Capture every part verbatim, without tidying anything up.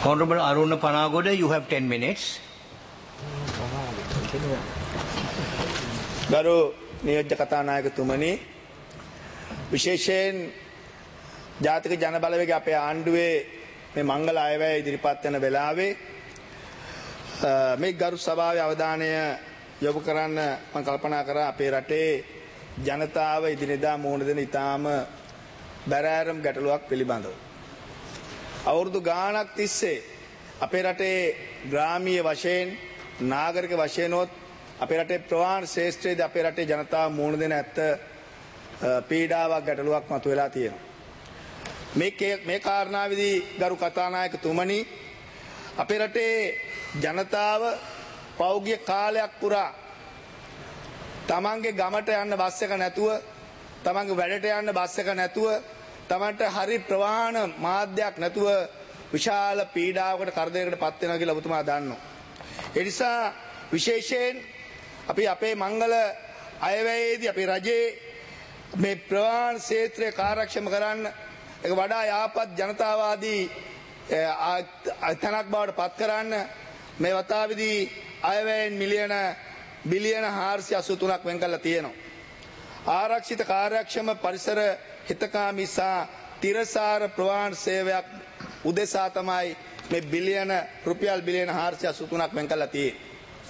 Honorable Aruna Panagoda, you have ten minutes. ගරු නියෝජ්‍ය කතානායකතුමනි, විශේෂයෙන් ජාතික ජන බලවේග අපේ ආණ්ඩුවේ මේ මංගල අයවැය ඉදිරිපත් වෙන වෙලාවේ මේ ගරු සභාවේ අවධානය යොමු කරන්න මම කල්පනා කරා අපේ රටේ ජනතාව ඉදිරියදා මුහුණ දෙන ඉතාම බැරෑරුම් ගැටලුවක් පිළිබඳව. අවුරුදු ගාණක් තිස්සේ අපේ රටේ ග්‍රාමීය වශයෙන් නාගරික වශයෙන්ොත් අපේ රටේ ප්‍රවාහන ශේෂ්ත්‍රයේදී අපේ රටේ ජනතාව මුහුණ දෙන ඇත්ත පීඩාවක් ගැටලුවක් මතුවලා තියෙනවා. මේ මේ කාරණාවේදී ගරු කතානායකතුමනි, අපේ රටේ ජනතාව පෞද්ගලික කාලයක් පුරා තමන්ගේ ගමට යන්න බස් එක නැතුව, තමන්ගේ වැඩට යන්න බස් එක නැතුව, තමන්ට හරි ප්‍රවාහන මාධ්‍යයක් නැතුව විශාල පීඩාවකට කරදරයකට පත් වෙනවා කියලා ඔබතුමා දන්නවා. ඒ නිසා විශේෂයෙන් අපි අපේ මංගල අයවැයේදී අපේ රජයේ මේ ප්‍රවාහන ක්ෂේත්‍රය කාර්යක්ෂම කරන්න ඒක වඩා යාපත් ජනතාවාදී තැනක් බවට පත් කරන්න මේ වතාවේදී අයවැයෙන් මිලියන බිලියන හාරසිය අසූ තුනක් වෙන් කරලා තියෙනවා. ආරක්ෂිත කාර්යක්ෂම පරිසර හිතකාමී සහ තිරසාර ප්‍රවාහන සේවයක් උදෙසා තමයි මේ බිලියන රුපියල් බිලියන හාරසිය අසූ තුනක් වෙන් කරලා තියෙන්නේ.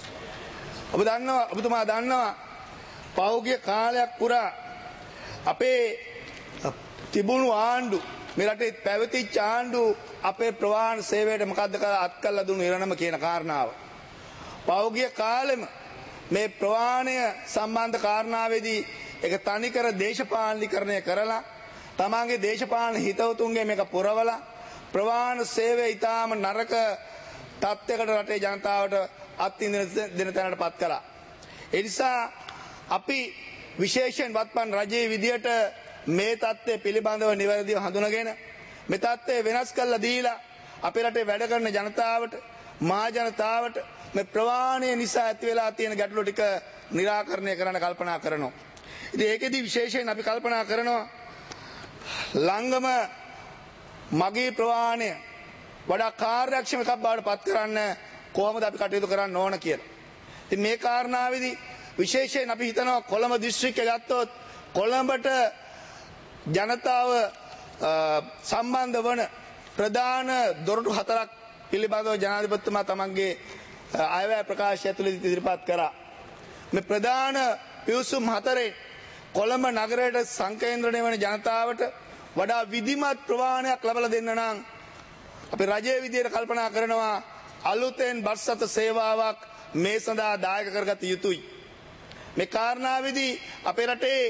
ඔබ දන්නවා, ඔබතුමා දන්නවා පෞද්ගලික කාලයක් පුරා අපේ තිබුණු ආණ්ඩු, මේ රටේ පැවතිච්ච ආණ්ඩු අපේ ප්‍රවාහන සේවයට මොකද්ද කරලා අත් කළා දුන්නු ඉරණම කියන කාරණාව. පෞද්ගලික කාලෙම මේ ප්‍රවාහනය සම්බන්ධ කාරණාවේදී ඒක තනිකර දේශපාලනීකරණය කරලා තමන්ගේ දේශපාලන හිතවතුන්ගේ මේක පුරවලා ප්‍රවාහන සේවය ඊටාම නරක තත්යකට රටේ ජනතාවට අත්විඳින දෙන තැනට පත් කළා. ඒ නිසා අපි විශේෂයෙන් වත්පත් රජයේ විදියට මේ தත්ත්වය පිළිබඳව නිවැරදිව හඳුනගෙන මේ தත්ත්වය වෙනස් කරලා දීලා අපේ රටේ වැඩ කරන ජනතාවට, මහා ජනතාවට මේ ප්‍රවාහනය නිසා ඇති වෙලා තියෙන ගැටලු ටික निराකරණය කරන්න කල්පනා කරනවා. ඉතින් ඒකෙදි විශේෂයෙන් අපි කල්පනා කරනවා ළඟම මගී ප්‍රවාහනය වඩා කාර්යක්ෂම එකක් බවට පත් කරන්න කොහොමද අපි කටයුතු කරන්න ඕන කියලා. ඉතින් මේ කාරණාවේදී විශේෂයෙන් අපි හිතනවා කොළඹ දිස්ත්‍රික්කය ගත්තොත් කොළඹට ජනතාව සම්බන්ධ වන ප්‍රධාන දොරටු හතරක් පිළිබඳව ජනාධිපතිතුමා තමන්ගේ අයවැය ප්‍රකාශය ඇතුළත ඉදිරිපත් කරා. මේ ප්‍රධාන පිවිසුම් හතරේ කොළඹ නගරයට සංකේන්ද්‍රණය වන ජනතාවට වඩා විධිමත් ප්‍රවාහනයක් ලබා දෙන්න නම් අපි රජයේ විදියට කල්පනා කරනවා අලුතෙන් බස් රථ සේවාවක් මේ සඳහා දායක කරගත යුතුයි. මේ කාරණාවේදී අපේ රටේ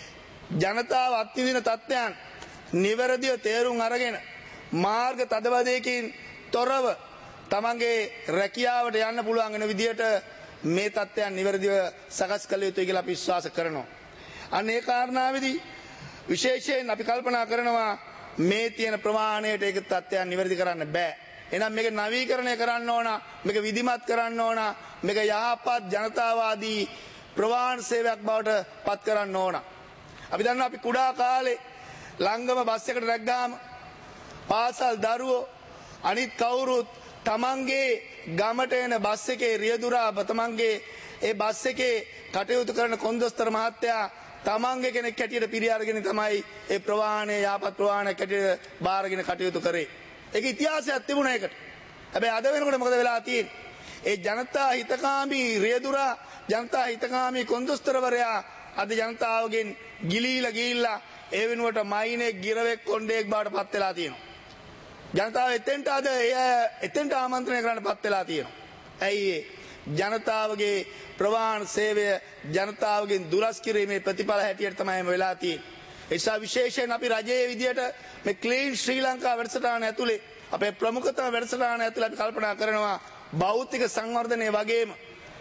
ජනතාව අත්විඳින තත්ත්වයන් නිවැරදිව තේරුම් අරගෙන මාර්ග තදබදයකින් තොරව තමන්ගේ රැකියාවට යන්න පුළුවන් වෙන විදියට මේ තත්ත්වයන් නිවැරදිව සකස් කළ යුතුයි කියලා අපි විශ්වාස කරනවා. අන්න ඒ කාරණාවේදී විශේෂයෙන් අපි කල්පනා කරනවා මේ තියෙන ප්‍රමාණයට ඒක තත්ත්වයන් නිවැරදි කරන්න බෑ. එහෙනම් මේක නවීකරණය කරන්න ඕන, මේක විධිමත් කරන්න ඕන, මේක යහපත් ජනතාවාදී ප්‍රවාහන සේවයක් බවට පත් කරන්න ඕන. අපි දන්නවා අපි කුඩා කාලේ ළංගම බස් එකට රැග්ගාම පාසල් දරුවෝ අනිත් කවුරුත් තමන්ගේ ගමට එන බස් එකේ රියදුරා තමන්ගේ ඒ බස් එකේ කටයුතු කරන කොන්දොස්තර මහත්තයා තමන්ගේ කෙනෙක් හැටියට පිරි අරගෙන තමයි ඒ ප්‍රවාහනය යාපත් ප්‍රවාහනයක් හැටියට බාරගෙන කටයුතු කරේ. ඒක ඉතිහාසයක් තිබුණා ඒකට. හැබැයි අද වෙනකොට මොකද වෙලා තියෙන්නේ? ඒ ජනතා හිතකාමී රියදුරා, ජනතා හිතකාමී කොන්දොස්තරවරයා අද ජනතාවගෙන් ගිලීලා ගිහිල්ලා ඒ වෙනුවට මයිනේ ගිරවෙක් කොණ්ඩේක් බවට පත් වෙලා තියෙනවා. ජනතාව එතෙන්ට අද එතෙන්ට ආමන්ත්‍රණය කරන්න පත් වෙලා තියෙනවා. ඇයි ඒ? ජනතාවගේ ප්‍රවාහන සේවය ජනතාවගෙන් දුරස් කිරීමේ ප්‍රතිඵල හැටියට තමයි වෙලා තියෙන්නේ. ඒ නිසා විශේෂයෙන් අපි රජයේ විදියට මේ ක්ලීන් ශ්‍රී ලංකා වැඩසටහන ඇතුලේ අපේ ප්‍රමුඛතම වැඩසටහන ඇතුලේ අපි කල්පනා කරනවා භෞතික සංවර්ධනය වගේම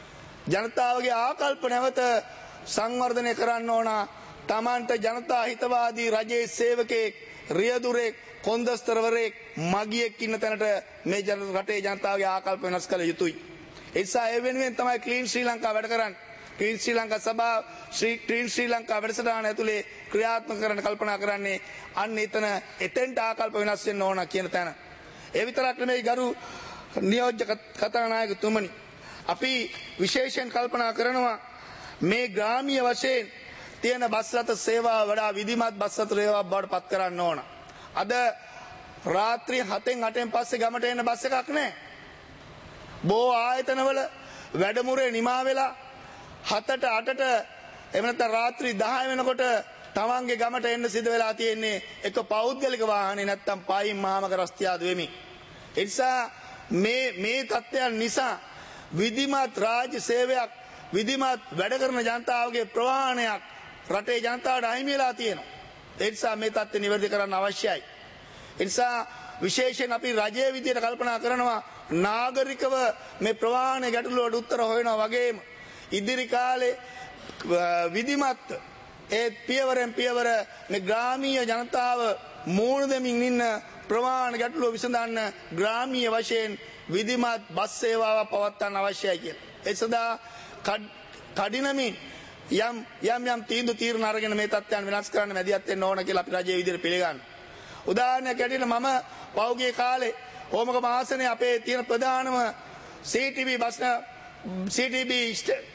ජනතාවගේ ආකල්ප නැවත සංවර්ධනය කරන්න ඕන. තමන්ට ජනතා හිතවාදී රජයේ සේවකෙක්, රියදුරෙක්, කොන්දස්තරවරයෙක්, මගියෙක් ඉන්න තැනට මේ ජන රටේ ජනතාවගේ ආකල්ප වෙනස් කළ යුතුයි. ඒ නිසා ඒ වෙනුවෙන් තමයි ක්ලීන් ශ්‍රී ලංකා වැඩ කරන්නේ. ක්ලීන් ශ්‍රී ලංකා සභාව ශ්‍රී ක්ලීන් ශ්‍රී ලංකා වැඩසටහන ඇතුලේ ක්‍රියාත්මක කරන්න කල්පනා කරන්නේ අන්න එතන එතෙන්ට ආකල්ප වෙනස් වෙන්න ඕන කියන තැන. ඒ විතරක් නෙමෙයි ගරු නියෝජ්‍ය කතානායකතුමනි. අපි විශේෂයෙන් කල්පනා කරනවා මේ ග්‍රාමීය වශයෙන් තියෙන බස් රථ සේවාව වඩා විධිමත් බස් රථ සේවාවක් බවට පත් කරන්න ඕන. අද රාත්‍රී හතෙන් අටෙන් පස්සේ ගමට එන්න බස් එකක් නැහැ. බොහෝ ආයතනවල වැඩමුළුවේ නිමා වෙලා හතට අටට එහෙම නැත්නම් රාත්‍රී දහය වෙනකොට තමන්ගේ ගමට එන්න සිදු වෙලා තියෙන්නේ එක පෞද්ගලික වාහනේ නැත්නම් පයින් මහමග රස්තියාදු වෙමින්. ඒ නිසා මේ මේ තත්ත්වයන් නිසා විධිමත් රාජ්‍ය සේවයක් විධිමත් වැඩ කරන ජනතාවගේ ප්‍රවාහනයක් රටේ ජනතාවට අහිමි වෙලා තියෙනවා. ඒ නිසා මේ තත්ත්වය නිවැරදි කරන්න අවශ්‍යයි. ඒ නිසා විශේෂයෙන් අපි රජයේ විදියට කල්පනා කරනවා නාගරිකව මේ ප්‍රවාහන ගැටලුවට උත්තර හොයනවා වගේම ඉදිරි කාලේ විධිමත් ඒ පියවරෙන් පියවර මේ ග්‍රාමීය ජනතාව මූණ දෙමින් ඉන්න ප්‍රවාහන ගැටලුව විසඳන්න ග්‍රාමීය වශයෙන් විධිමත් බස් සේවාවක් පවත්වන්න අවශ්‍යයි කියලා. ඒ සඳහා කඩිනමින් යම් යම් යම් තීන්දුව තීරණ අරගෙන මේ තත්ත්වයන් වෙනස් කරන්න මැදිහත් වෙන්න ඕන කියලා අපි රජයේ විදියට පිළිගන්නවා. උදාහරණයක් ඇටියට මම පෞගේ කාලේ ඕමක මාසනේ අපේ තියෙන ප්‍රධානම C T B bus C T B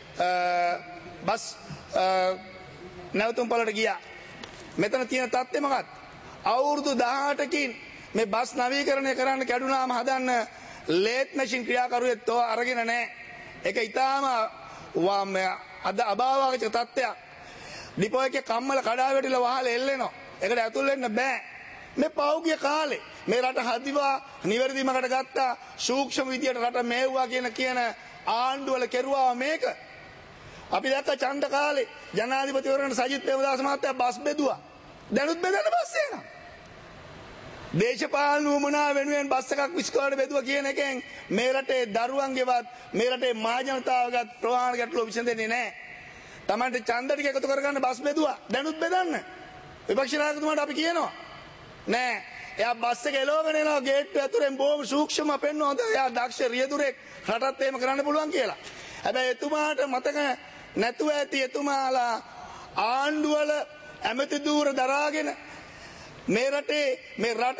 bus නැවතුම් පොළට ගියා. මෙතන තියෙන තත්ත්වය මොකක්ද? අවුරුදු දහඅටකින් මේ බස් නවීකරණය කරන්න කැඩුනාම හදන්න ලේත් මැෂින් ක්‍රියාකරුවෙක් තෝ අරගෙන නැහැ. ඒක ඊටාම අද අභාවක තත්ත්වයක්. ඩිපෝ එකේ කම්මල කඩා වැටිලා වහල එල්ලෙනවා. ඒකට ඇතුල් වෙන්න බෑ. මේ පෞගිය කාලේ මේ රට හදිවා නිවැරදිමකට ගත්තා සූක්ෂම විදියට රට මෙහෙව්වා කියන කියන ආණ්ඩුවල කෙරුවා මේක. අපි දැක්ක ඡන්ද කාලේ ජනාධිපතිවරණ සජිත් ප්‍රේමදාස මහත්තයා බස් බෙදුවා. දැනුත් බෙදන්න බස් එනවා. දේශපාලන උමනා වෙනුවෙන් බස් එකක් විස්කෝලට බෙදුවා කියන එකෙන් මේ රටේ දරුවන්ගේවත් මේ රටේ මහ ජනතාවගත් ප්‍රවාහන ගැටලුව විසඳෙන්නේ නැහැ. Tamante ඡන්ද ටික එකතු කරගන්න බස් බෙදුවා. දැනුත් බෙදන්න. විපක්ෂ නායකතුමාට අපි කියනවා නෑ එයා බස් එක එලවගෙන එනවා ගේට්ටුව ඇතුලෙන් බොහොම සූක්ෂම පෙන්වනවා හොඳ එයා දක්ෂ රියදුරෙක් රටත් එහෙම කරන්න පුළුවන් කියලා. හැබැයි එතුමාට මතක නැතුව ඇති එතුමාලා ආණ්ඩුවල ඇමති ධූර දරාගෙන මේ රටේ මේ රට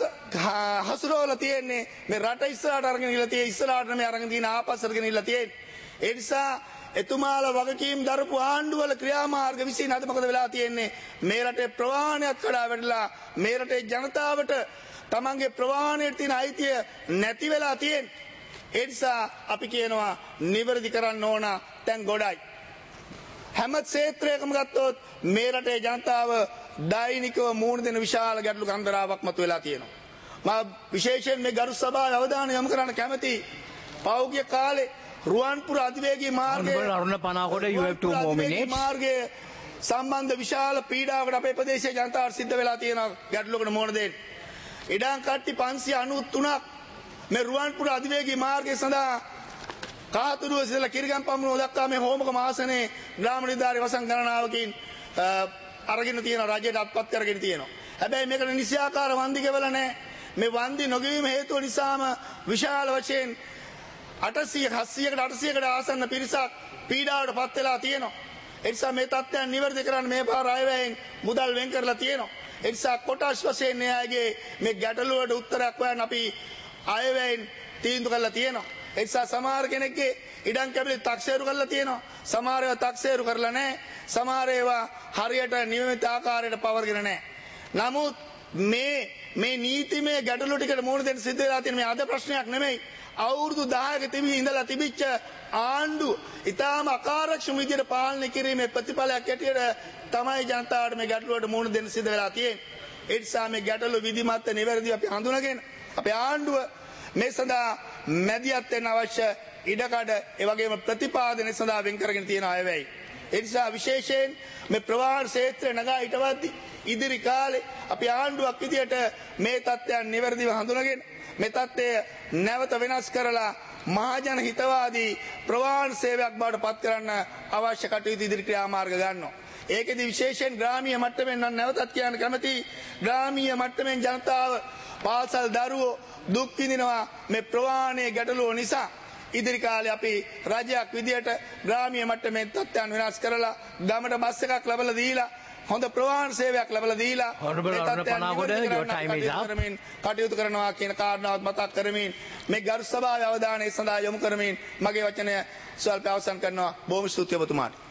හසුරවලා තියෙන්නේ මේ රට ඉස්සරහට අරගෙන ඉලා තියෙන්නේ ඉස්සරහට මේ අරගෙන තියෙන ආපස්සට ගෙන ඉලා තියෙන්නේ. ඒ නිසා එතුමාලා වගකීම් දරපු ආණ්ඩුවල ක්‍රියාමාර්ග විසින් අද මොකද වෙලා තියෙන්නේ මේ රටේ ප්‍රවාහනයක් කඩා වැටලා මේ රටේ ජනතාවට තමන්ගේ ප්‍රවාහනයට තියෙන අයිතිය නැති වෙලා තියෙන්නේ. ඒ නිසා අපි කියනවා නිවැරදි කරන්න ඕන තැන් ගොඩයි. හැම ක්ෂේත්‍රයකම ගත්තොත් මේ රටේ ජනතාව දෛනිකව මූණ දෙන විශාල ගැටලු කන්දරාවක් මතුවලා තියෙනවා. මම විශේෂයෙන් මේ ගරු සභාවේ අවධානය යොමු කරන්න කැමතියි. පෞගිය කාලේ රුවන්පුර අධිවේගී මාර්ගයේ අරුණ Panagoda you have two more minutes මාර්ගයේ සම්බන්ධ විශාල පීඩාවකට අපේ ප්‍රදේශයේ ජනතාවට සිද්ධ වෙලා තියෙන ගැටලුවකට මුහුණ දෙන්න. ඉඩම් කට්ටි පන්සිය අනූ තුනක් මේ රුවන්පුර අධිවේගී මාර්ගය සඳහා කාතුරුව සිදලා කිරිගම්පමුණුව දක්වා මේ හෝමක මාසනේ ග්‍රාම නිලධාරී වසන් ගණනාවකින් අරගෙන තියෙන රජයට අත්පත් කරගෙන තියෙනවා. හැබැයි මේකට නිසියාකාර වන්දි ගෙවලා නැහැ. මේ වන්දි නොගෙවීම හේතුව නිසාම විශාල වශයෙන් අටසිය හත්සියකට අටසියකට ආසන්න පිරිසක් පීඩාවට පත් වෙලා තියෙනවා. ඒ නිසා මේ තත්ත්වයන් නිවැරදි කරන්න මේ පාර අයවැයෙන් මුදල් වෙන් කරලා තියෙනවා. ඒ නිසා කොටස් වශයෙන් න්යායගේ මේ ගැටලුවට උත්තරයක් හොයන්න අපි අයවැයෙන් තීන්දුව කරලා තියෙනවා. ඒ නිසා සමහර කෙනෙක්ගේ ඉඩම් කැබලි තක්සේරු කරලා තියෙනවා. සමහර ඒවා තක්සේරු කරලා නැහැ. සමහර ඒවා හරියට නියමිත ආකාරයට පවර්ගෙන නැහැ. නමුත් මේ මේ නීතිමය ගැටලු ටිකට මුහුණ දෙන්න සිද්ධ වෙලා තියෙන මේ අද ප්‍රශ්නයක් නෙමෙයි. අවුරුදු දහයක තිබී ඉඳලා තිබිච්ච ආණ්ඩු ඊටාම අකාර්යක්ෂම විදිහට පාලනය කිරීමේ ප්‍රතිඵලයක් ඇටියට තමයි ජනතාවට මේ ගැටලුවට මුහුණ දෙන්න සිද්ධ වෙලා තියෙන්නේ. ඒ නිසා මේ ගැටලු විධිමත් නිවැරදිව අපි හඳුනගෙන අපේ ආණ්ඩුව මේ සඳහා මැදිහත් වෙන්න අවශ්‍ය ඉඩකඩ ඒ වගේම ප්‍රතිපාදනය සඳහා වෙන් කරගෙන තියෙන අයවැයි. ඒ නිසා විශේෂයෙන් මේ ප්‍රවාහන ක්ෂේත්‍රය නගා හිටවද්දී ඉදිරි කාලේ අපි ආණ්ඩුවක් විදියට මේ තත්ත්වයන් නිවැරදිව හඳුනගෙන මේ තත්ත්වය නැවත වෙනස් කරලා මහජන හිතවාදී ප්‍රවාහන සේවයක් බවට පත් කරන්න අවශ්‍ය කටයුතු ඉදිරි ක්‍රියාමාර්ග ගන්නවා. ඒකෙදි විශේෂයෙන් ග්‍රාමීය මට්ටමින් නම් නැවතත් කියන්න කැමතියි. ග්‍රාමීය මට්ටමින් ජනතාව පාසල් දරුවෝ දුක් විඳිනවා මේ ප්‍රවාහනයේ ගැටලුව නිසා. ඉදිරි කාලේ අපි රජයක් විදියට ග්‍රාමීය මට්ටමේ තත්ත්වයන් වෙනස් කරලා ගමට බස් එකක් ලබලා දීලා හොඳ ප්‍රවාහන සේවයක් ලැබලා දීලා Honorable මේ Honorable තත්ත්වයන් Panagoda, නිවැරදි your කරන්න time is කටයුතු up. කරමින් කටයුතු කරනවා කියන කාරණාවත් මතක් කරමින් මේ ගරු සභාවේ අවධානය සඳහා යොමු කරමින් මගේ වචනය ස්වල්ප අවසන් කරනවා. බොහොම ස්තුතියි ඔබතුමාට.